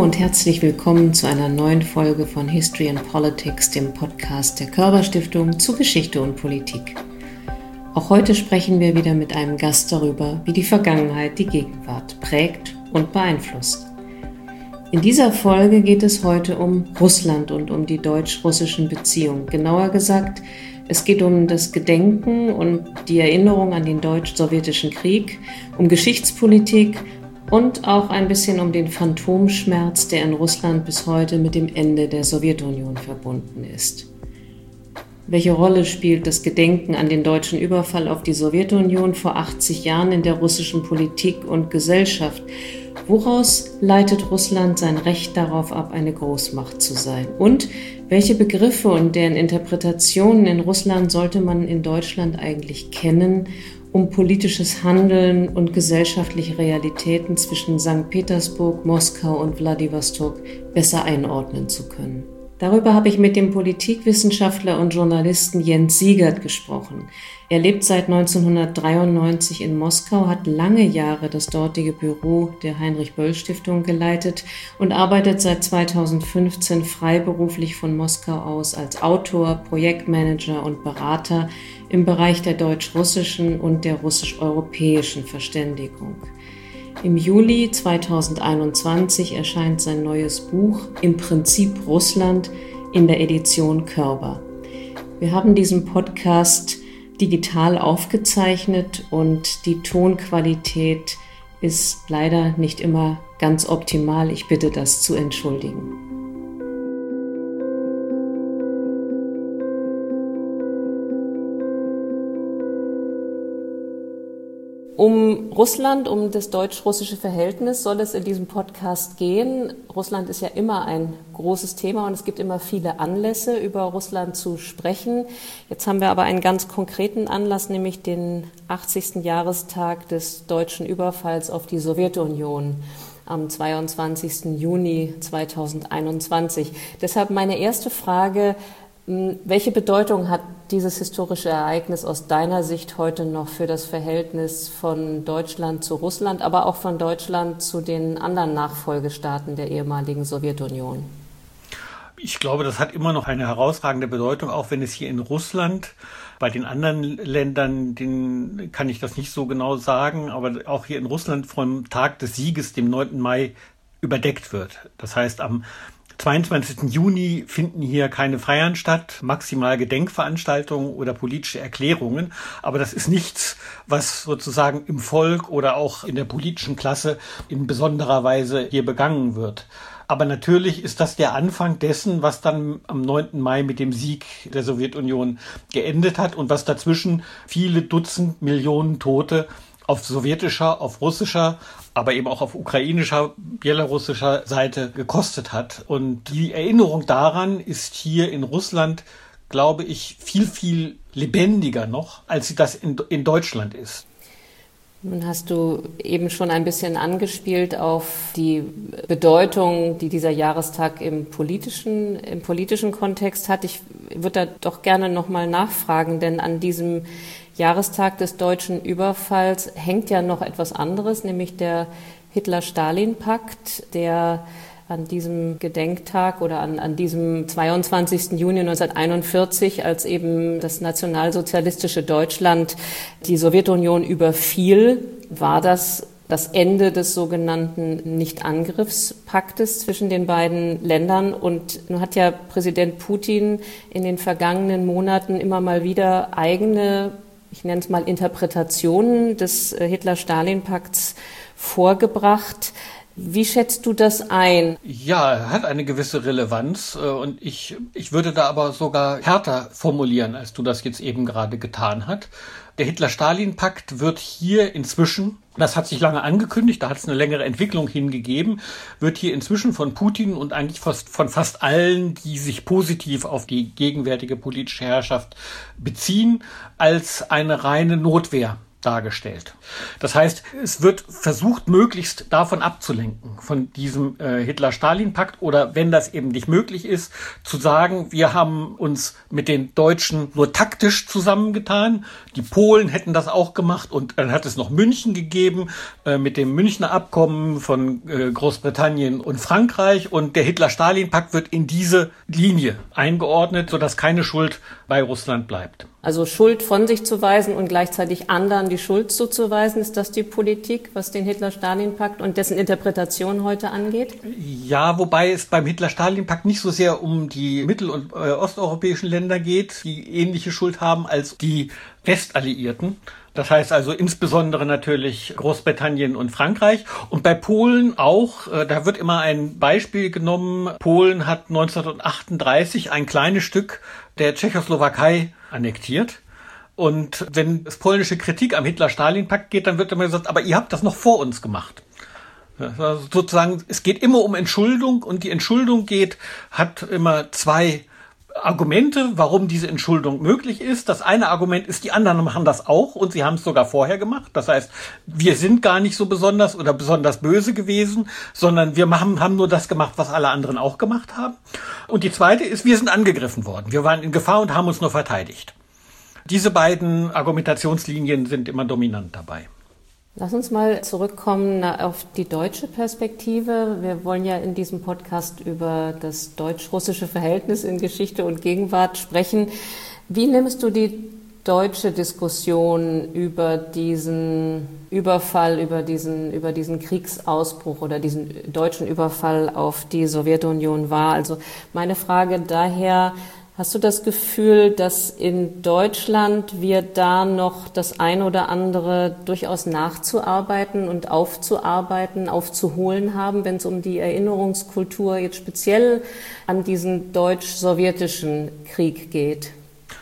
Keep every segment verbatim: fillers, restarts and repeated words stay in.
und herzlich willkommen zu einer neuen Folge von History and Politics, dem Podcast der Körber Stiftung zu Geschichte und Politik. Auch heute sprechen wir wieder mit einem Gast darüber, wie die Vergangenheit die Gegenwart prägt und beeinflusst. In dieser Folge geht es heute um Russland und um die deutsch-russischen Beziehungen. Genauer gesagt, es geht um das Gedenken und die Erinnerung an den deutsch-sowjetischen Krieg, um Geschichtspolitik und auch ein bisschen um den Phantomschmerz, der in Russland bis heute mit dem Ende der Sowjetunion verbunden ist. Welche Rolle spielt das Gedenken an den deutschen Überfall auf die Sowjetunion vor achtzig Jahren in der russischen Politik und Gesellschaft? Woraus leitet Russland sein Recht darauf ab, eine Großmacht zu sein? Und welche Begriffe und deren Interpretationen in Russland sollte man in Deutschland eigentlich kennen, um politisches Handeln und gesellschaftliche Realitäten zwischen Sankt Petersburg, Moskau und Wladiwostok besser einordnen zu können? Darüber habe ich mit dem Politikwissenschaftler und Journalisten Jens Siegert gesprochen. Er lebt seit neunzehnhundertdreiundneunzig in Moskau, hat lange Jahre das dortige Büro der Heinrich-Böll-Stiftung geleitet und arbeitet seit zweitausendfünfzehn freiberuflich von Moskau aus als Autor, Projektmanager und Berater im Bereich der deutsch-russischen und der russisch-europäischen Verständigung. Im Juli zweitausendeinundzwanzig erscheint sein neues Buch Im Prinzip Russland in der Edition Körber. Wir haben diesen Podcast digital aufgezeichnet und die Tonqualität ist leider nicht immer ganz optimal. Ich bitte das zu entschuldigen. Um Russland, um das deutsch-russische Verhältnis soll es in diesem Podcast gehen. Russland ist ja immer ein großes Thema und es gibt immer viele Anlässe, über Russland zu sprechen. Jetzt haben wir aber einen ganz konkreten Anlass, nämlich den achtzigsten Jahrestag des deutschen Überfalls auf die Sowjetunion am zweiundzwanzigsten Juni zweitausendeinundzwanzig. Deshalb meine erste Frage: Welche Bedeutung hat dieses historische Ereignis aus deiner Sicht heute noch für das Verhältnis von Deutschland zu Russland, aber auch von Deutschland zu den anderen Nachfolgestaaten der ehemaligen Sowjetunion? Ich glaube, das hat immer noch eine herausragende Bedeutung, auch wenn es hier in Russland, bei den anderen Ländern, den kann ich das nicht so genau sagen, aber auch hier in Russland vom Tag des Sieges, dem neunten Mai, überdeckt wird. Das heißt, am zweiundzwanzigsten Juni finden hier keine Feiern statt, maximal Gedenkveranstaltungen oder politische Erklärungen. Aber das ist nichts, was sozusagen im Volk oder auch in der politischen Klasse in besonderer Weise hier begangen wird. Aber natürlich ist das der Anfang dessen, was dann am neunten Mai mit dem Sieg der Sowjetunion geendet hat und was dazwischen viele Dutzend Millionen Tote auf sowjetischer, auf russischer, aber eben auch auf ukrainischer, belarussischer Seite gekostet hat. Und die Erinnerung daran ist hier in Russland, glaube ich, viel, viel lebendiger noch, als sie das in, in Deutschland ist. Nun hast du eben schon ein bisschen angespielt auf die Bedeutung, die dieser Jahrestag im politischen, im politischen Kontext hat. Ich würde da doch gerne nochmal nachfragen, denn an diesem Jahrestag des deutschen Überfalls hängt ja noch etwas anderes, nämlich der Hitler-Stalin-Pakt, der an diesem Gedenktag oder an, an diesem zweiundzwanzigsten Juni neunzehnhunderteinundvierzig, als eben das nationalsozialistische Deutschland die Sowjetunion überfiel, war das das Ende des sogenannten Nicht-Angriffspaktes zwischen den beiden Ländern. Und nun hat ja Präsident Putin in den vergangenen Monaten immer mal wieder eigene, ich nenne es mal Interpretationen des Hitler-Stalin-Pakts vorgebracht. Wie schätzt du das ein? Ja, hat eine gewisse Relevanz und ich, ich würde da aber sogar härter formulieren, als du das jetzt eben gerade getan hast. Der Hitler-Stalin-Pakt wird hier inzwischen, das hat sich lange angekündigt, da hat es eine längere Entwicklung hingegeben, wird hier inzwischen von Putin und eigentlich fast, von fast allen, die sich positiv auf die gegenwärtige politische Herrschaft beziehen, als eine reine Notwehr dargestellt. Das heißt, es wird versucht, möglichst davon abzulenken, von diesem äh, Hitler-Stalin-Pakt, oder wenn das eben nicht möglich ist, zu sagen, wir haben uns mit den Deutschen nur taktisch zusammengetan. Die Polen hätten das auch gemacht, und dann hat es noch München gegeben äh, mit dem Münchner Abkommen von äh, Großbritannien und Frankreich, und der Hitler-Stalin-Pakt wird in diese Linie eingeordnet, sodass keine Schuld bei Russland bleibt. Also Schuld von sich zu weisen und gleichzeitig anderen die Schuld zuzuweisen, ist das die Politik, was den Hitler-Stalin-Pakt und dessen Interpretation heute angeht? Ja, wobei es beim Hitler-Stalin-Pakt nicht so sehr um die mittel- und äh, osteuropäischen Länder geht, die ähnliche Schuld haben als die Westalliierten. Das heißt also insbesondere natürlich Großbritannien und Frankreich. Und bei Polen auch, äh, da wird immer ein Beispiel genommen. Polen hat neunzehnhundertachtunddreißig ein kleines Stück der Tschechoslowakei annektiert. Und wenn es polnische Kritik am Hitler-Stalin-Pakt geht, dann wird immer gesagt, aber ihr habt das noch vor uns gemacht. Also sozusagen, es geht immer um Entschuldung, und die Entschuldung geht, hat immer zwei Argumente, warum diese Entschuldung möglich ist. Das eine Argument ist, die anderen machen das auch, und sie haben es sogar vorher gemacht. Das heißt, wir sind gar nicht so besonders oder besonders böse gewesen, sondern wir machen, haben nur das gemacht, was alle anderen auch gemacht haben. Und die zweite ist, wir sind angegriffen worden. Wir waren in Gefahr und haben uns nur verteidigt. Diese beiden Argumentationslinien sind immer dominant dabei. Lass uns mal zurückkommen auf die deutsche Perspektive. Wir wollen ja in diesem Podcast über das deutsch-russische Verhältnis in Geschichte und Gegenwart sprechen. Wie nimmst du die deutsche Diskussion über diesen Überfall, über diesen, über diesen Kriegsausbruch oder diesen deutschen Überfall auf die Sowjetunion wahr? Also meine Frage daher: Hast du das Gefühl, dass in Deutschland wir da noch das ein oder andere durchaus nachzuarbeiten und aufzuarbeiten, aufzuholen haben, wenn es um die Erinnerungskultur jetzt speziell an diesen deutsch-sowjetischen Krieg geht?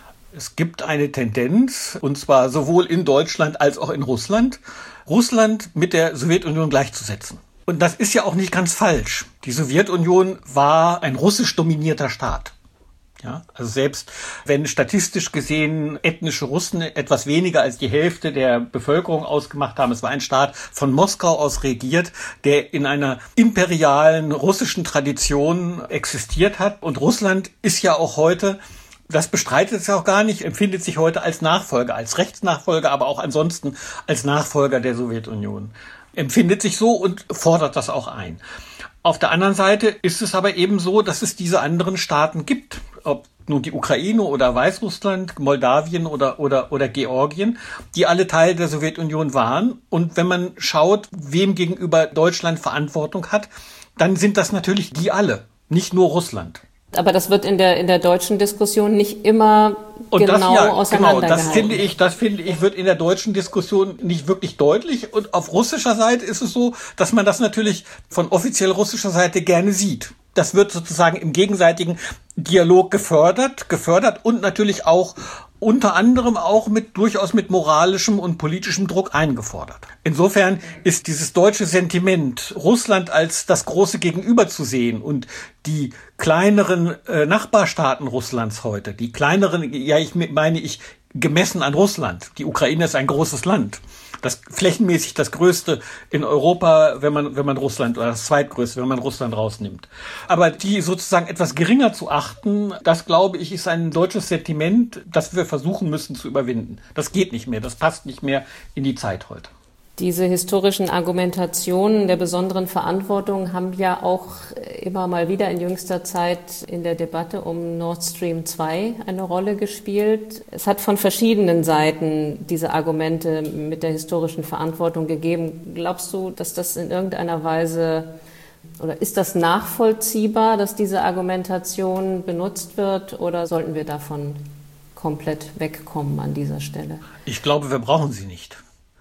Es gibt eine Tendenz, und zwar sowohl in Deutschland als auch in Russland, Russland mit der Sowjetunion gleichzusetzen. Und das ist ja auch nicht ganz falsch. Die Sowjetunion war ein russisch dominierter Staat. Ja, also selbst wenn statistisch gesehen ethnische Russen etwas weniger als die Hälfte der Bevölkerung ausgemacht haben, es war ein Staat von Moskau aus regiert, der in einer imperialen russischen Tradition existiert hat. Und Russland ist ja auch heute, das bestreitet es ja auch gar nicht, empfindet sich heute als Nachfolger, als Rechtsnachfolger, aber auch ansonsten als Nachfolger der Sowjetunion. Empfindet sich so und fordert das auch ein. Auf der anderen Seite ist es aber eben so, dass es diese anderen Staaten gibt, ob nun die Ukraine oder Weißrussland, Moldawien oder, oder, oder Georgien, die alle Teil der Sowjetunion waren. Und wenn man schaut, wem gegenüber Deutschland Verantwortung hat, dann sind das natürlich die alle, nicht nur Russland. Aber das wird in der, in der deutschen Diskussion nicht immer und genau das, ja, auseinandergehalten. Genau, das finde ich, das finde ich, wird in der deutschen Diskussion nicht wirklich deutlich. Und auf russischer Seite ist es so, dass man das natürlich von offiziell russischer Seite gerne sieht. Das wird sozusagen im gegenseitigen Dialog gefördert, gefördert und natürlich auch unter anderem auch mit durchaus mit moralischem und politischem Druck eingefordert. Insofern ist dieses deutsche Sentiment, Russland als das große Gegenüber zu sehen und die kleineren äh, Nachbarstaaten Russlands heute, die kleineren, ja, ich meine ich gemessen an Russland. Die Ukraine ist ein großes Land. Das flächenmäßig das größte in Europa, wenn man, wenn man Russland, oder das zweitgrößte, wenn man Russland rausnimmt. Aber die sozusagen etwas geringer zu achten, das glaube ich, ist ein deutsches Sentiment, das wir versuchen müssen zu überwinden. Das geht nicht mehr, das passt nicht mehr in die Zeit heute. Diese historischen Argumentationen der besonderen Verantwortung haben ja auch immer mal wieder in jüngster Zeit in der Debatte um Nord Stream zwei eine Rolle gespielt. Es hat von verschiedenen Seiten diese Argumente mit der historischen Verantwortung gegeben. Glaubst du, dass das in irgendeiner Weise, oder ist das nachvollziehbar, dass diese Argumentation benutzt wird, oder sollten wir davon komplett wegkommen an dieser Stelle? Ich glaube, wir brauchen sie nicht.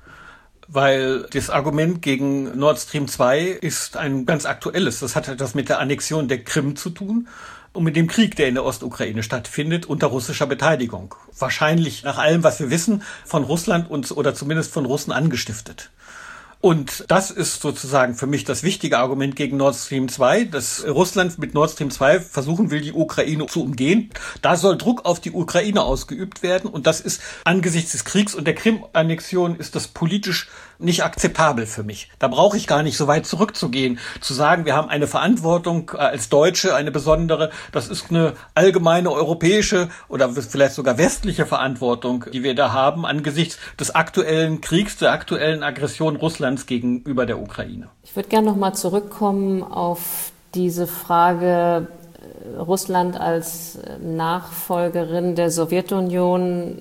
Weil das Argument gegen Nord Stream zwei ist ein ganz aktuelles. Das hat etwas mit der Annexion der Krim zu tun und mit dem Krieg, der in der Ostukraine stattfindet, unter russischer Beteiligung. Wahrscheinlich nach allem, was wir wissen, von Russland und oder zumindest von Russen angestiftet. Und das ist sozusagen für mich das wichtige Argument gegen Nord Stream zwei, dass Russland mit Nord Stream zwei versuchen will, die Ukraine zu umgehen. Da soll Druck auf die Ukraine ausgeübt werden. Und das ist angesichts des Kriegs und der Krim-Annexion ist das politisch nicht akzeptabel für mich. Da brauche ich gar nicht so weit zurückzugehen, zu sagen, wir haben eine Verantwortung als Deutsche, eine besondere, das ist eine allgemeine europäische oder vielleicht sogar westliche Verantwortung, die wir da haben angesichts des aktuellen Kriegs, der aktuellen Aggression Russlands gegenüber der Ukraine. Ich würde gerne noch mal zurückkommen auf diese Frage Russland als Nachfolgerin der Sowjetunion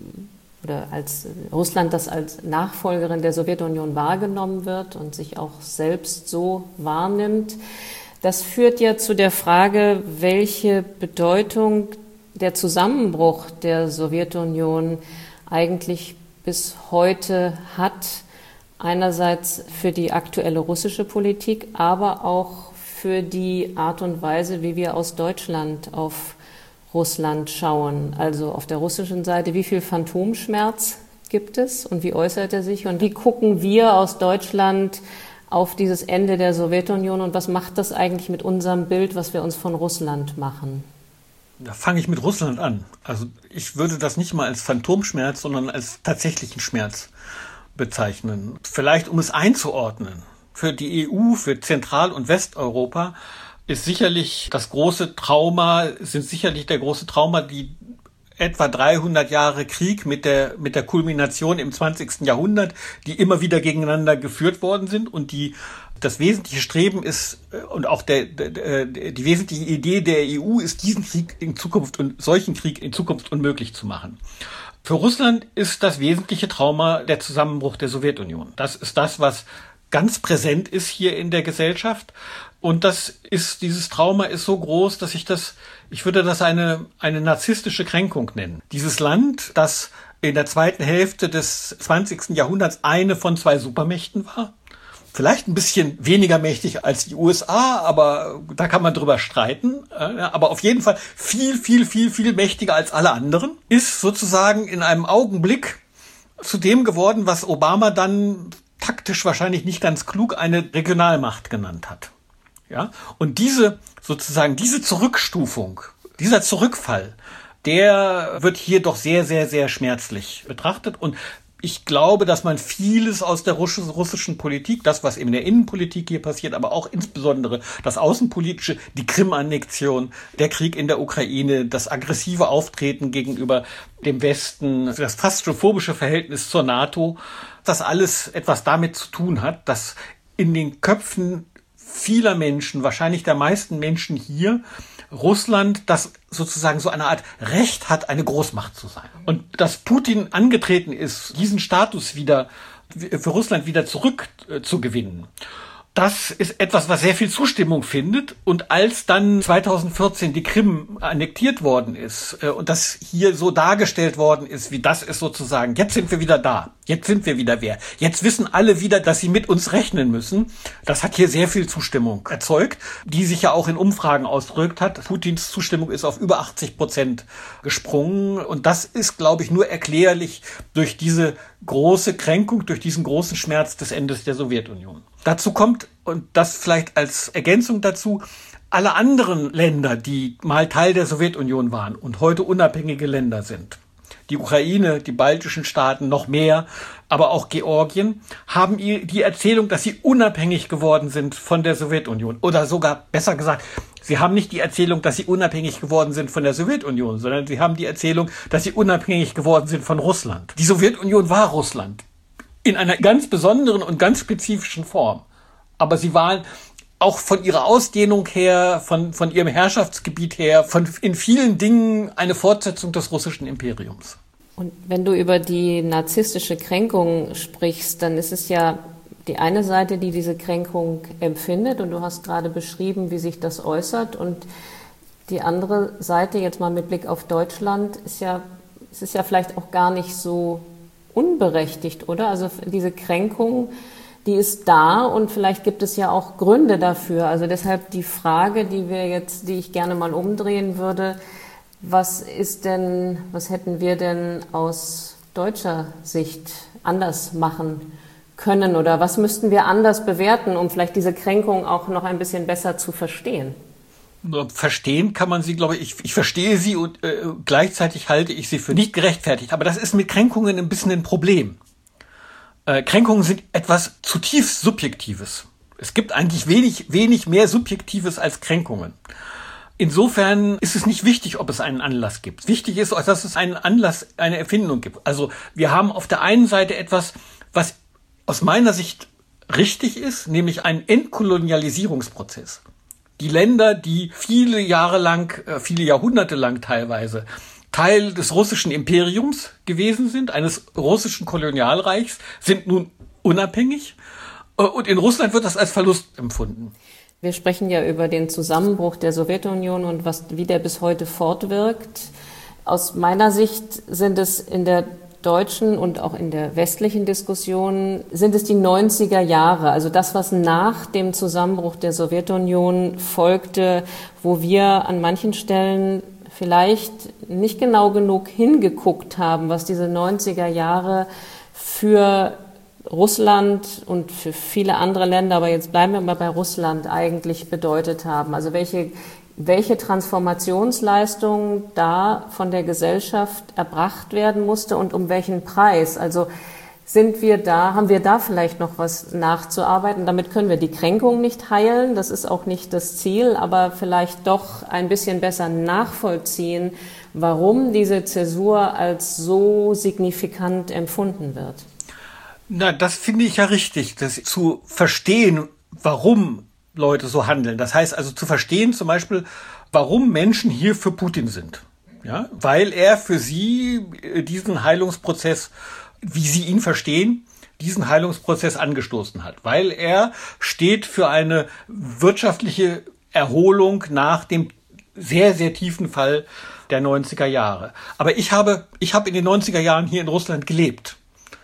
oder als Russland, das als Nachfolgerin der Sowjetunion wahrgenommen wird und sich auch selbst so wahrnimmt. Das führt ja zu der Frage, welche Bedeutung der Zusammenbruch der Sowjetunion eigentlich bis heute hat. Einerseits für die aktuelle russische Politik, aber auch für die Art und Weise, wie wir aus Deutschland auf Russland schauen. Also auf der russischen Seite, wie viel Phantomschmerz gibt es und wie äußert er sich? Und wie gucken wir aus Deutschland auf dieses Ende der Sowjetunion und was macht das eigentlich mit unserem Bild, was wir uns von Russland machen? Da fange ich mit Russland an. Also ich würde das nicht mal als Phantomschmerz, sondern als tatsächlichen Schmerz bezeichnen. Vielleicht um es einzuordnen. Für die E U, für Zentral- und Westeuropa ist sicherlich das große Trauma, sind sicherlich der große Trauma, die etwa dreihundert Jahre Krieg mit der, mit der Kulmination im zwanzigsten Jahrhundert, die immer wieder gegeneinander geführt worden sind und die, das wesentliche Streben ist, und auch der, der, die wesentliche Idee der E U ist, diesen Krieg in Zukunft und solchen Krieg in Zukunft unmöglich zu machen. Für Russland ist das wesentliche Trauma der Zusammenbruch der Sowjetunion. Das ist das, was ganz präsent ist hier in der Gesellschaft. Und das ist, dieses Trauma ist so groß, dass ich das, ich würde das eine, eine narzisstische Kränkung nennen. Dieses Land, das in der zweiten Hälfte des zwanzigsten Jahrhunderts eine von zwei Supermächten war, vielleicht ein bisschen weniger mächtig als die U S A, aber da kann man drüber streiten, aber auf jeden Fall viel, viel, viel, viel mächtiger als alle anderen, ist sozusagen in einem Augenblick zu dem geworden, was Obama dann taktisch wahrscheinlich nicht ganz klug eine Regionalmacht genannt hat. Ja, und diese, sozusagen, diese Zurückstufung, dieser Zurückfall, der wird hier doch sehr, sehr, sehr schmerzlich betrachtet. Und ich glaube, dass man vieles aus der russischen Politik, das, was in der Innenpolitik hier passiert, aber auch insbesondere das Außenpolitische, die Krim-Annexion, der Krieg in der Ukraine, das aggressive Auftreten gegenüber dem Westen, das fast schon phobische Verhältnis zur NATO, das alles etwas damit zu tun hat, dass in den Köpfen vieler Menschen, wahrscheinlich der meisten Menschen hier, Russland, das sozusagen so eine Art Recht hat, eine Großmacht zu sein. Und dass Putin angetreten ist, diesen Status wieder für Russland wieder zurückzugewinnen. Das ist etwas, was sehr viel Zustimmung findet. Und als dann zweitausendvierzehn die Krim annektiert worden ist und das hier so dargestellt worden ist, wie das ist sozusagen, jetzt sind wir wieder da, jetzt sind wir wieder wer. Jetzt wissen alle wieder, dass sie mit uns rechnen müssen. Das hat hier sehr viel Zustimmung erzeugt, die sich ja auch in Umfragen ausgedrückt hat. Putins Zustimmung ist auf über achtzig Prozent gesprungen. Und das ist, glaube ich, nur erklärlich durch diese große Kränkung, durch diesen großen Schmerz des Endes der Sowjetunion. Dazu kommt, und das vielleicht als Ergänzung dazu, alle anderen Länder, die mal Teil der Sowjetunion waren und heute unabhängige Länder sind, die Ukraine, die baltischen Staaten, noch mehr, aber auch Georgien, haben die Erzählung, dass sie unabhängig geworden sind von der Sowjetunion. Oder sogar, besser gesagt, sie haben nicht die Erzählung, dass sie unabhängig geworden sind von der Sowjetunion, sondern sie haben die Erzählung, dass sie unabhängig geworden sind von Russland. Die Sowjetunion war Russland. In einer ganz besonderen und ganz spezifischen Form. Aber sie waren auch von ihrer Ausdehnung her, von, von ihrem Herrschaftsgebiet her, von in vielen Dingen eine Fortsetzung des russischen Imperiums. Und wenn du über die narzisstische Kränkung sprichst, dann ist es ja die eine Seite, die diese Kränkung empfindet. Und du hast gerade beschrieben, wie sich das äußert. Und die andere Seite, jetzt mal mit Blick auf Deutschland, ist ja, es ist ja vielleicht auch gar nicht so unberechtigt, oder? Also diese Kränkung, die ist da und vielleicht gibt es ja auch Gründe dafür. Also deshalb die Frage, die wir jetzt, die ich gerne mal umdrehen würde, was ist denn, was hätten wir denn aus deutscher Sicht anders machen können oder was müssten wir anders bewerten, um vielleicht diese Kränkung auch noch ein bisschen besser zu verstehen? Verstehen kann man sie, glaube ich, ich verstehe sie und äh, gleichzeitig halte ich sie für nicht gerechtfertigt. Aber das ist mit Kränkungen ein bisschen ein Problem. Äh, Kränkungen sind etwas zutiefst Subjektives. Es gibt eigentlich wenig, wenig mehr Subjektives als Kränkungen. Insofern ist es nicht wichtig, ob es einen Anlass gibt. Wichtig ist, dass es einen Anlass, eine Erfindung gibt. Also wir haben auf der einen Seite etwas, was aus meiner Sicht richtig ist, nämlich einen Entkolonialisierungsprozess. Die Länder, die viele Jahre lang, viele Jahrhunderte lang teilweise Teil des russischen Imperiums gewesen sind, eines russischen Kolonialreichs, sind nun unabhängig. Und in Russland wird das als Verlust empfunden. Wir sprechen ja über den Zusammenbruch der Sowjetunion und was, wie der bis heute fortwirkt. Aus meiner Sicht sind es in der deutschen und auch in der westlichen Diskussion, sind es die neunziger Jahre, also das, was nach dem Zusammenbruch der Sowjetunion folgte, wo wir an manchen Stellen vielleicht nicht genau genug hingeguckt haben, was diese neunziger Jahre für Russland und für viele andere Länder, aber jetzt bleiben wir mal bei Russland, eigentlich bedeutet haben. Also welche, welche Transformationsleistung da von der Gesellschaft erbracht werden musste und um welchen Preis. Also sind wir da, haben wir da vielleicht noch was nachzuarbeiten? Damit können wir die Kränkung nicht heilen, das ist auch nicht das Ziel, aber vielleicht doch ein bisschen besser nachvollziehen, warum diese Zäsur als so signifikant empfunden wird. Na, das finde ich ja richtig, das zu verstehen, warum Leute so handeln. Das heißt also zu verstehen zum Beispiel, warum Menschen hier für Putin sind. Ja, weil er für sie diesen Heilungsprozess, wie sie ihn verstehen, diesen Heilungsprozess angestoßen hat. Weil er steht für eine wirtschaftliche Erholung nach dem sehr, sehr tiefen Fall der neunziger Jahre. Aber ich habe, ich habe in den neunziger Jahren hier in Russland gelebt.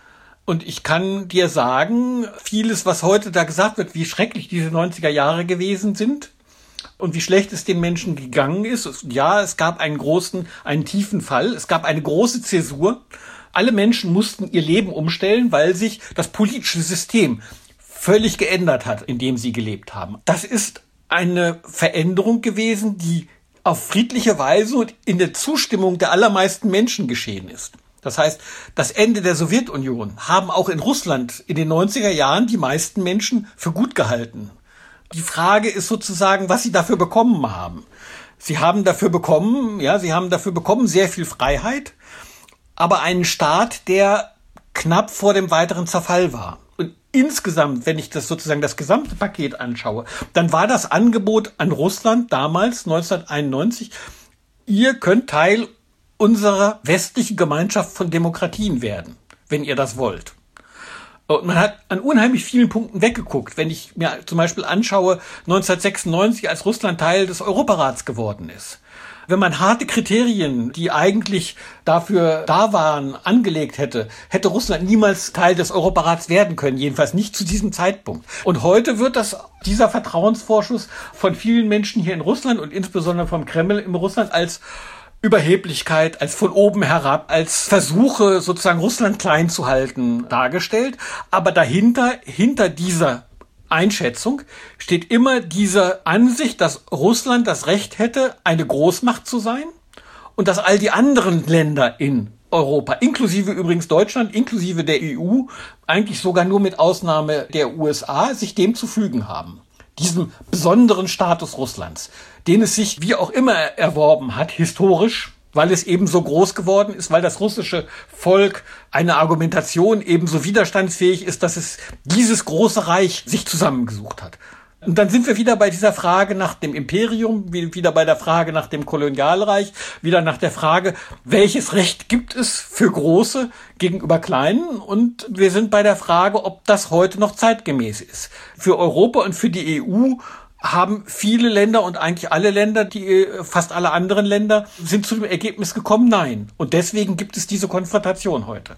Und ich kann dir sagen, vieles, was heute da gesagt wird, wie schrecklich diese neunziger Jahre gewesen sind und wie schlecht es den Menschen gegangen ist. Ja, es gab einen großen, einen tiefen Fall. Es gab eine große Zäsur. Alle Menschen mussten ihr Leben umstellen, weil sich das politische System völlig geändert hat, in dem sie gelebt haben. Das ist eine Veränderung gewesen, die auf friedliche Weise und in der Zustimmung der allermeisten Menschen geschehen ist. Das heißt, das Ende der Sowjetunion haben auch in Russland in den neunziger Jahren die meisten Menschen für gut gehalten. Die Frage ist sozusagen, was sie dafür bekommen haben. Sie haben dafür bekommen, ja, sie haben dafür bekommen sehr viel Freiheit, aber einen Staat, der knapp vor dem weiteren Zerfall war. Und insgesamt, wenn ich das sozusagen das gesamte Paket anschaue, dann war das Angebot an Russland damals, neunzehnhunderteinundneunzig, ihr könnt Teil unserer westlichen Gemeinschaft von Demokratien werden, wenn ihr das wollt. Und man hat an unheimlich vielen Punkten weggeguckt. Wenn ich mir zum Beispiel anschaue, neunzehnhundertsechsundneunzig, als Russland Teil des Europarats geworden ist. Wenn man harte Kriterien, die eigentlich dafür da waren, angelegt hätte, hätte Russland niemals Teil des Europarats werden können, jedenfalls nicht zu diesem Zeitpunkt. Und heute wird das, dieser Vertrauensvorschuss von vielen Menschen hier in Russland und insbesondere vom Kreml in Russland als Überheblichkeit, als von oben herab, als Versuche, sozusagen Russland klein zu halten, dargestellt. Aber dahinter, hinter dieser Einschätzung steht immer diese Ansicht, dass Russland das Recht hätte, eine Großmacht zu sein und dass all die anderen Länder in Europa, inklusive übrigens Deutschland, inklusive der E U, eigentlich sogar nur mit Ausnahme der U S A, sich dem zu fügen haben. Diesem besonderen Status Russlands, den es sich wie auch immer erworben hat, historisch, weil es eben so groß geworden ist, weil das russische Volk eine Argumentation eben so widerstandsfähig ist, dass es dieses große Reich sich zusammengesucht hat. Und dann sind wir wieder bei dieser Frage nach dem Imperium, wieder bei der Frage nach dem Kolonialreich, wieder nach der Frage, welches Recht gibt es für Große gegenüber Kleinen? Und wir sind bei der Frage, ob das heute noch zeitgemäß ist. Für Europa und für die E U haben viele Länder und eigentlich alle Länder, die fast alle anderen Länder, sind zu dem Ergebnis gekommen, nein. Und deswegen gibt es diese Konfrontation heute.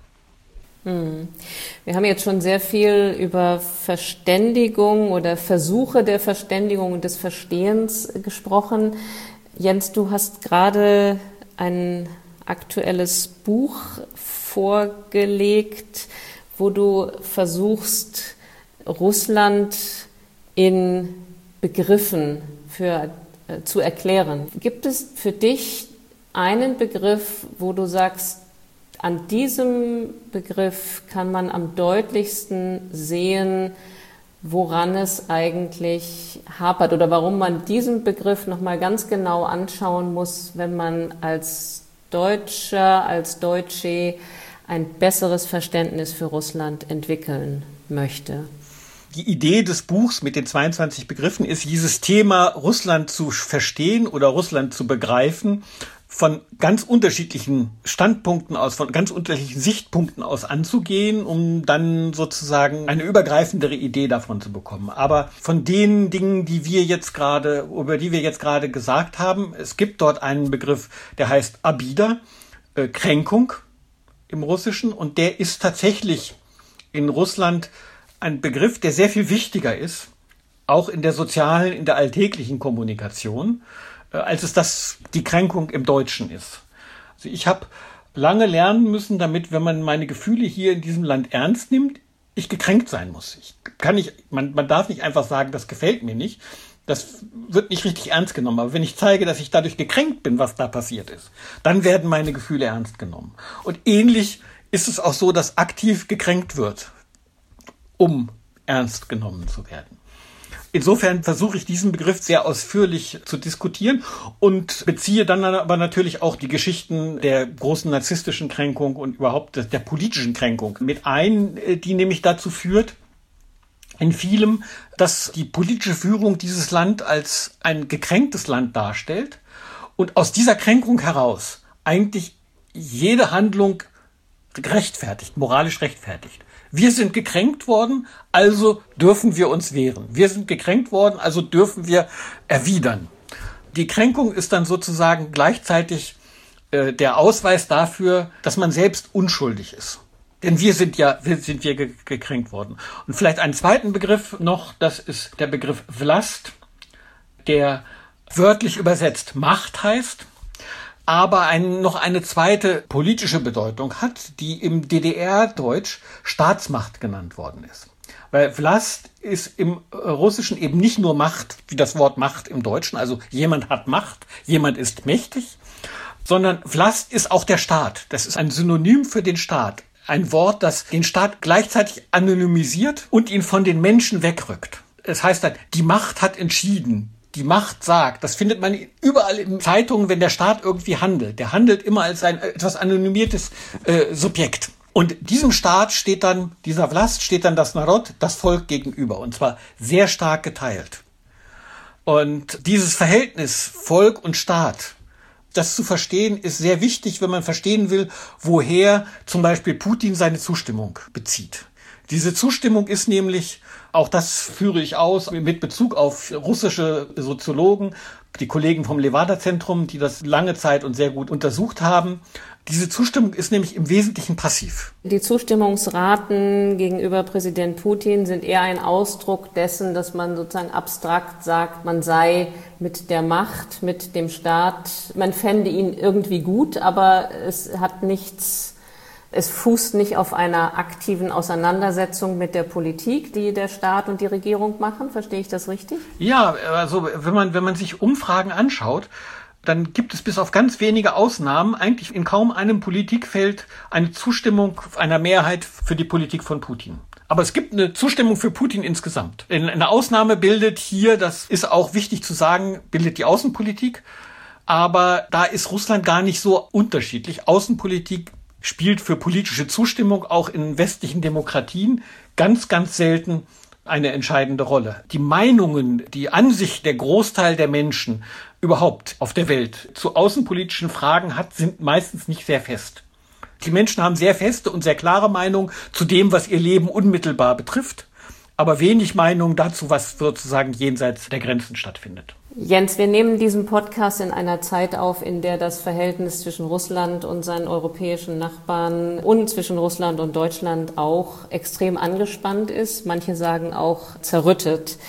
Wir haben jetzt schon sehr viel über Verständigung oder Versuche der Verständigung und des Verstehens gesprochen. Jens, du hast gerade ein aktuelles Buch vorgelegt, wo du versuchst, Russland in Begriffen für, äh, zu erklären. Gibt es für dich einen Begriff, wo du sagst, an diesem Begriff kann man am deutlichsten sehen, woran es eigentlich hapert oder warum man diesen Begriff nochmal ganz genau anschauen muss, wenn man als Deutscher, als Deutsche ein besseres Verständnis für Russland entwickeln möchte? Die Idee des Buchs mit den zweiundzwanzig Begriffen ist, dieses Thema Russland zu verstehen oder Russland zu begreifen, von ganz unterschiedlichen Standpunkten aus, von ganz unterschiedlichen Sichtpunkten aus anzugehen, um dann sozusagen eine übergreifendere Idee davon zu bekommen. Aber von den Dingen, die wir jetzt gerade, über die wir jetzt gerade gesagt haben, es gibt dort einen Begriff, der heißt Abida, äh, Kränkung im Russischen, und der ist tatsächlich in Russland ein Begriff, der sehr viel wichtiger ist, auch in der sozialen, in der alltäglichen Kommunikation, als es das die Kränkung im Deutschen ist. Also ich habe lange lernen müssen, damit, wenn man meine Gefühle hier in diesem Land ernst nimmt, ich gekränkt sein muss. Ich kann nicht, man, man darf nicht einfach sagen, das gefällt mir nicht. Das wird nicht richtig ernst genommen. Aber wenn ich zeige, dass ich dadurch gekränkt bin, was da passiert ist, dann werden meine Gefühle ernst genommen. Und ähnlich ist es auch so, dass aktiv gekränkt wird, um ernst genommen zu werden. Insofern versuche ich diesen Begriff sehr ausführlich zu diskutieren und beziehe dann aber natürlich auch die Geschichten der großen narzisstischen Kränkung und überhaupt der politischen Kränkung mit ein, die nämlich dazu führt, in vielem, dass die politische Führung dieses Land als ein gekränktes Land darstellt und aus dieser Kränkung heraus eigentlich jede Handlung rechtfertigt, moralisch rechtfertigt. Wir sind gekränkt worden, also dürfen wir uns wehren. Wir sind gekränkt worden, also dürfen wir erwidern. Die Kränkung ist dann sozusagen gleichzeitig äh, der Ausweis dafür, dass man selbst unschuldig ist. Denn wir sind ja, wir sind wir ge- gekränkt worden. Und vielleicht einen zweiten Begriff noch, das ist der Begriff Vlast, der wörtlich übersetzt Macht heißt, aber ein, noch eine zweite politische Bedeutung hat, die im D D R-Deutsch Staatsmacht genannt worden ist. Weil Vlast ist im Russischen eben nicht nur Macht, wie das Wort Macht im Deutschen, also jemand hat Macht, jemand ist mächtig, sondern Vlast ist auch der Staat. Das ist ein Synonym für den Staat. Ein Wort, das den Staat gleichzeitig anonymisiert und ihn von den Menschen wegrückt. Es heißt dann, die Macht hat entschieden. Die Macht sagt, das findet man überall in Zeitungen, wenn der Staat irgendwie handelt. Der handelt immer als ein etwas anonymiertes äh, Subjekt. Und diesem Staat steht dann, dieser Vlast, steht dann das Narod, das Volk gegenüber. Und zwar sehr stark geteilt. Und dieses Verhältnis Volk und Staat, das zu verstehen, ist sehr wichtig, wenn man verstehen will, woher zum Beispiel Putin seine Zustimmung bezieht. Diese Zustimmung ist nämlich, auch das führe ich aus, mit Bezug auf russische Soziologen, die Kollegen vom Levada-Zentrum, die das lange Zeit und sehr gut untersucht haben. Diese Zustimmung ist nämlich im Wesentlichen passiv. Die Zustimmungsraten gegenüber Präsident Putin sind eher ein Ausdruck dessen, dass man sozusagen abstrakt sagt, man sei mit der Macht, mit dem Staat, man fände ihn irgendwie gut, aber es hat nichts... Es fußt nicht auf einer aktiven Auseinandersetzung mit der Politik, die der Staat und die Regierung machen. Verstehe ich das richtig? Ja, also wenn man, wenn man sich Umfragen anschaut, dann gibt es bis auf ganz wenige Ausnahmen eigentlich in kaum einem Politikfeld eine Zustimmung einer Mehrheit für die Politik von Putin. Aber es gibt eine Zustimmung für Putin insgesamt. Eine Ausnahme bildet hier, das ist auch wichtig zu sagen, bildet die Außenpolitik. Aber da ist Russland gar nicht so unterschiedlich. Außenpolitik spielt für politische Zustimmung auch in westlichen Demokratien ganz, ganz selten eine entscheidende Rolle. Die Meinungen, die Ansicht der Großteil der Menschen überhaupt auf der Welt zu außenpolitischen Fragen hat, sind meistens nicht sehr fest. Die Menschen haben sehr feste und sehr klare Meinungen zu dem, was ihr Leben unmittelbar betrifft, aber wenig Meinung dazu, was sozusagen jenseits der Grenzen stattfindet. Jens, wir nehmen diesen Podcast in einer Zeit auf, in der das Verhältnis zwischen Russland und seinen europäischen Nachbarn und zwischen Russland und Deutschland auch extrem angespannt ist. Manche sagen auch zerrüttet.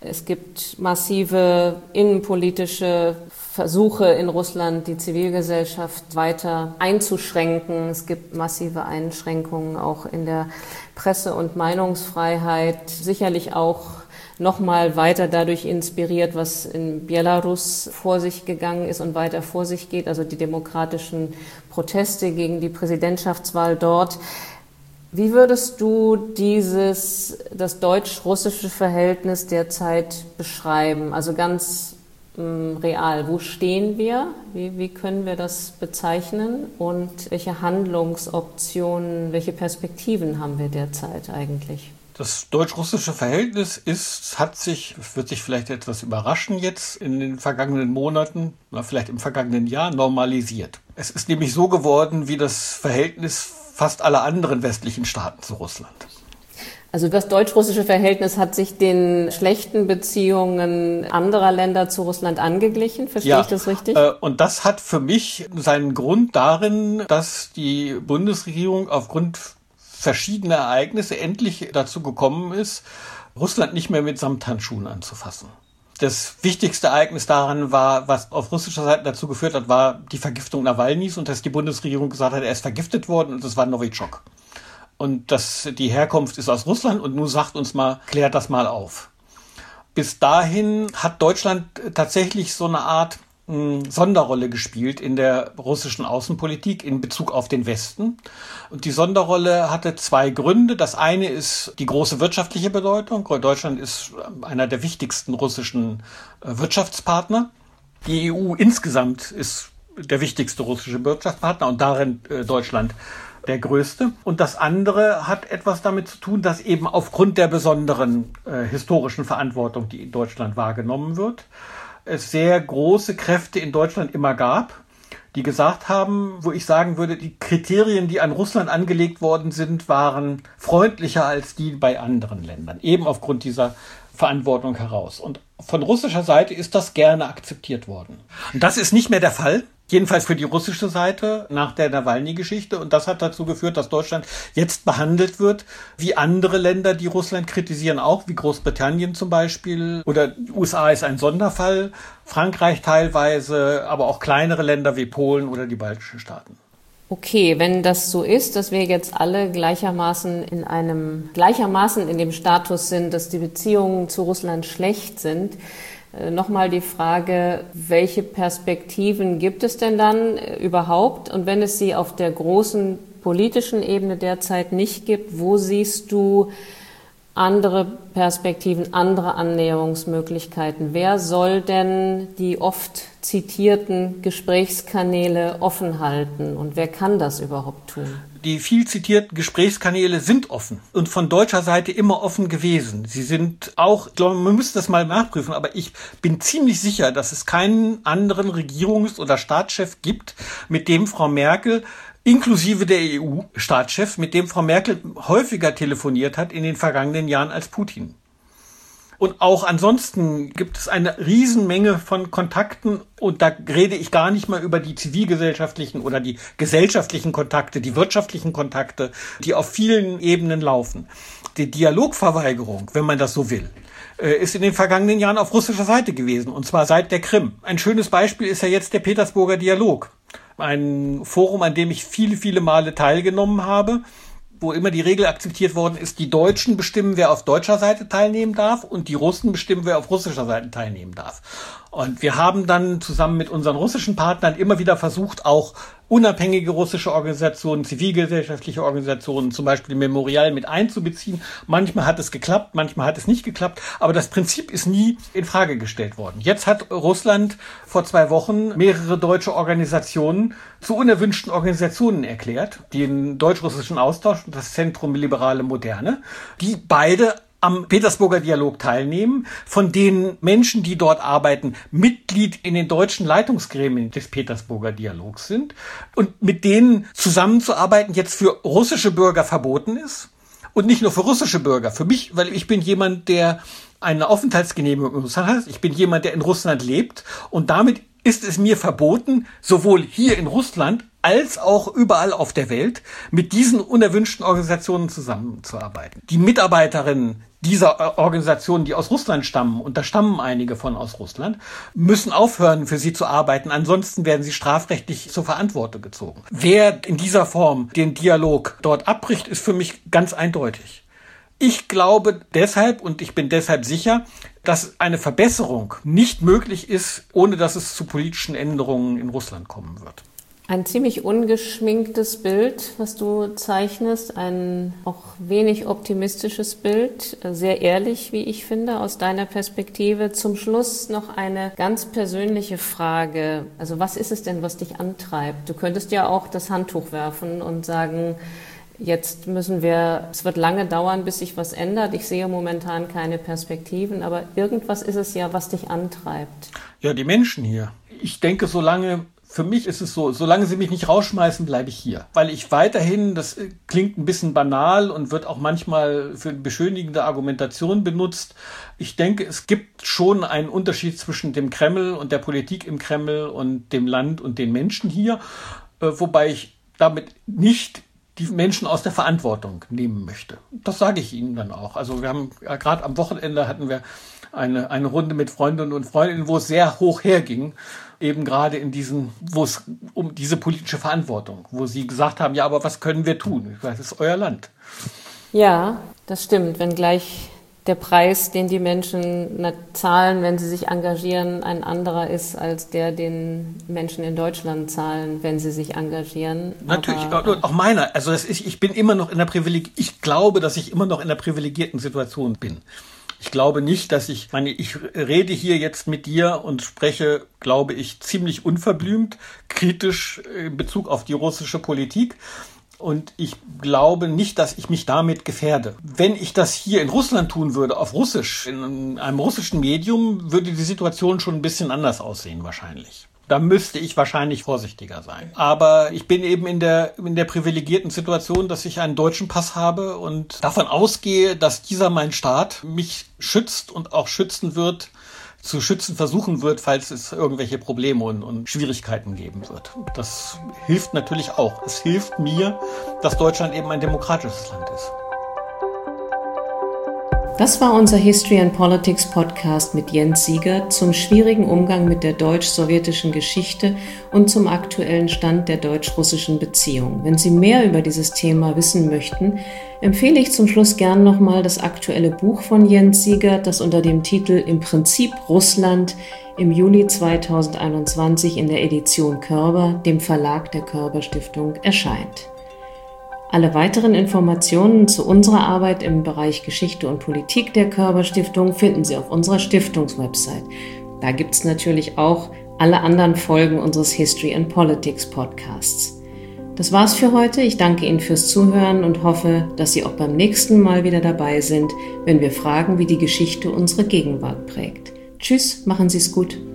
Es gibt massive innenpolitische Versuche in Russland, die Zivilgesellschaft weiter einzuschränken. Es gibt massive Einschränkungen auch in der Presse- und Meinungsfreiheit. Sicherlich auch nochmal weiter dadurch inspiriert, was in Belarus vor sich gegangen ist und weiter vor sich geht, also die demokratischen Proteste gegen die Präsidentschaftswahl dort. Wie würdest du dieses, das deutsch-russische Verhältnis derzeit beschreiben? Also ganz ähm, real, wo stehen wir? Wie, wie können wir das bezeichnen? Und welche Handlungsoptionen, welche Perspektiven haben wir derzeit eigentlich? Das deutsch-russische Verhältnis ist, hat sich, wird sich vielleicht etwas überraschen jetzt in den vergangenen Monaten, oder vielleicht im vergangenen Jahr, normalisiert. Es ist nämlich so geworden wie das Verhältnis fast aller anderen westlichen Staaten zu Russland. Also das deutsch-russische Verhältnis hat sich den schlechten Beziehungen anderer Länder zu Russland angeglichen, verstehe ja, ich das richtig? Äh, und das hat für mich seinen Grund darin, dass die Bundesregierung aufgrund verschiedener Ereignisse endlich dazu gekommen ist, Russland nicht mehr mit Samthandschuhen anzufassen. Das wichtigste Ereignis daran war, was auf russischer Seite dazu geführt hat, war die Vergiftung Nawalnys und dass die Bundesregierung gesagt hat, er ist vergiftet worden und das war Novichok. Und dass die Herkunft ist aus Russland und nun sagt uns mal, klärt das mal auf. Bis dahin hat Deutschland tatsächlich so eine Art mh, Sonderrolle gespielt in der russischen Außenpolitik in Bezug auf den Westen. Und die Sonderrolle hatte zwei Gründe. Das eine ist die große wirtschaftliche Bedeutung. Deutschland ist einer der wichtigsten russischen Wirtschaftspartner. Die E U insgesamt ist der wichtigste russische Wirtschaftspartner und darin Deutschland der größte. Und das andere hat etwas damit zu tun, dass eben aufgrund der besonderen äh, historischen Verantwortung, die in Deutschland wahrgenommen wird, es sehr große Kräfte in Deutschland immer gab, die gesagt haben, wo ich sagen würde, die Kriterien, die an Russland angelegt worden sind, waren freundlicher als die bei anderen Ländern, eben aufgrund dieser Verantwortung heraus. Und von russischer Seite ist das gerne akzeptiert worden. Und das ist nicht mehr der Fall. Jedenfalls für die russische Seite nach der Nawalny-Geschichte. Und das hat dazu geführt, dass Deutschland jetzt behandelt wird wie andere Länder, die Russland kritisieren, auch wie Großbritannien zum Beispiel. Oder die U S A ist ein Sonderfall, Frankreich teilweise, aber auch kleinere Länder wie Polen oder die baltischen Staaten. Okay, wenn das so ist, dass wir jetzt alle gleichermaßen in einem, gleichermaßen in dem Status sind, dass die Beziehungen zu Russland schlecht sind, nochmal die Frage, welche Perspektiven gibt es denn dann überhaupt? Und wenn es sie auf der großen politischen Ebene derzeit nicht gibt, wo siehst du andere Perspektiven, andere Annäherungsmöglichkeiten? Wer soll denn die oft zitierten Gesprächskanäle offen halten und wer kann das überhaupt tun? Die viel zitierten Gesprächskanäle sind offen und von deutscher Seite immer offen gewesen. Sie sind auch, ich glaube, man müsste das mal nachprüfen, aber ich bin ziemlich sicher, dass es keinen anderen Regierungs- oder Staatschef gibt, mit dem Frau Merkel inklusive der E U-Staatschef, mit dem Frau Merkel häufiger telefoniert hat in den vergangenen Jahren als Putin. Und auch ansonsten gibt es eine Riesenmenge von Kontakten und da rede ich gar nicht mal über die zivilgesellschaftlichen oder die gesellschaftlichen Kontakte, die wirtschaftlichen Kontakte, die auf vielen Ebenen laufen. Die Dialogverweigerung, wenn man das so will, ist in den vergangenen Jahren auf russischer Seite gewesen und zwar seit der Krim. Ein schönes Beispiel ist ja jetzt der Petersburger Dialog. Ein Forum, an dem ich viele, viele Male teilgenommen habe, wo immer die Regel akzeptiert worden ist, die Deutschen bestimmen, wer auf deutscher Seite teilnehmen darf und die Russen bestimmen, wer auf russischer Seite teilnehmen darf. Und wir haben dann zusammen mit unseren russischen Partnern immer wieder versucht, auch unabhängige russische Organisationen, zivilgesellschaftliche Organisationen, zum Beispiel Memorial mit einzubeziehen. Manchmal hat es geklappt, manchmal hat es nicht geklappt, aber das Prinzip ist nie in Frage gestellt worden. Jetzt hat Russland vor zwei Wochen mehrere deutsche Organisationen zu unerwünschten Organisationen erklärt, den deutsch-russischen Austausch und das Zentrum Liberale Moderne, die beide am Petersburger Dialog teilnehmen, von denen Menschen, die dort arbeiten, Mitglied in den deutschen Leitungsgremien des Petersburger Dialogs sind und mit denen zusammenzuarbeiten jetzt für russische Bürger verboten ist und nicht nur für russische Bürger, für mich, weil ich bin jemand, der eine Aufenthaltsgenehmigung in Russland hat, ich bin jemand, der in Russland lebt und damit ist es mir verboten, sowohl hier in Russland als auch überall auf der Welt mit diesen unerwünschten Organisationen zusammenzuarbeiten. Die Mitarbeiterinnen dieser Organisationen, die aus Russland stammen, und da stammen einige von aus Russland, müssen aufhören, für sie zu arbeiten. Ansonsten werden sie strafrechtlich zur Verantwortung gezogen. Wer in dieser Form den Dialog dort abbricht, ist für mich ganz eindeutig. Ich glaube deshalb, und ich bin deshalb sicher, dass eine Verbesserung nicht möglich ist, ohne dass es zu politischen Änderungen in Russland kommen wird. Ein ziemlich ungeschminktes Bild, was du zeichnest, ein auch wenig optimistisches Bild, sehr ehrlich, wie ich finde, aus deiner Perspektive. Zum Schluss noch eine ganz persönliche Frage. Also was ist es denn, was dich antreibt? Du könntest ja auch das Handtuch werfen und sagen, jetzt müssen wir, es wird lange dauern, bis sich was ändert. Ich sehe momentan keine Perspektiven, aber irgendwas ist es ja, was dich antreibt. Ja, die Menschen hier. Ich denke, solange... Für mich ist es so, solange sie mich nicht rausschmeißen, bleibe ich hier. Weil ich weiterhin, das klingt ein bisschen banal und wird auch manchmal für beschönigende Argumentation benutzt. Ich denke, es gibt schon einen Unterschied zwischen dem Kreml und der Politik im Kreml und dem Land und den Menschen hier. Wobei ich damit nicht die Menschen aus der Verantwortung nehmen möchte. Das sage ich Ihnen dann auch. Also wir haben ja, gerade am Wochenende hatten wir eine, eine Runde mit Freundinnen und Freundinnen, wo es sehr hoch herging. Eben gerade in diesen, wo es um diese politische Verantwortung, wo sie gesagt haben, ja, aber was können wir tun? Das ist euer Land. Ja, das stimmt. Wenngleich der Preis, den die Menschen zahlen, wenn sie sich engagieren, ein anderer ist als der, den Menschen in Deutschland zahlen, wenn sie sich engagieren. Natürlich, aber, auch meiner. Also das ist, ich bin immer noch in der Privileg, ich glaube, dass ich immer noch in der privilegierten Situation bin. Ich glaube nicht, dass ich, meine, ich rede hier jetzt mit dir und spreche, glaube ich, ziemlich unverblümt, kritisch in Bezug auf die russische Politik. Und ich glaube nicht, dass ich mich damit gefährde. Wenn ich das hier in Russland tun würde, auf Russisch, in einem russischen Medium, würde die Situation schon ein bisschen anders aussehen wahrscheinlich. Da müsste ich wahrscheinlich vorsichtiger sein. Aber ich bin eben in der, in der privilegierten Situation, dass ich einen deutschen Pass habe und davon ausgehe, dass dieser mein Staat mich schützt und auch schützen wird, zu schützen versuchen wird, falls es irgendwelche Probleme und, und Schwierigkeiten geben wird. Das hilft natürlich auch. Es hilft mir, dass Deutschland eben ein demokratisches Land ist. Das war unser History and Politics Podcast mit Jens Siegert zum schwierigen Umgang mit der deutsch-sowjetischen Geschichte und zum aktuellen Stand der deutsch-russischen Beziehung. Wenn Sie mehr über dieses Thema wissen möchten, empfehle ich zum Schluss gern nochmal das aktuelle Buch von Jens Siegert, das unter dem Titel Im Prinzip Russland im Juli zweitausendeinundzwanzig in der Edition Körber, dem Verlag der Körber Stiftung, erscheint. Alle weiteren Informationen zu unserer Arbeit im Bereich Geschichte und Politik der Körber Stiftung finden Sie auf unserer Stiftungswebsite. Da gibt es natürlich auch alle anderen Folgen unseres History and Politics Podcasts. Das war's für heute. Ich danke Ihnen fürs Zuhören und hoffe, dass Sie auch beim nächsten Mal wieder dabei sind, wenn wir fragen, wie die Geschichte unsere Gegenwart prägt. Tschüss, machen Sie es gut.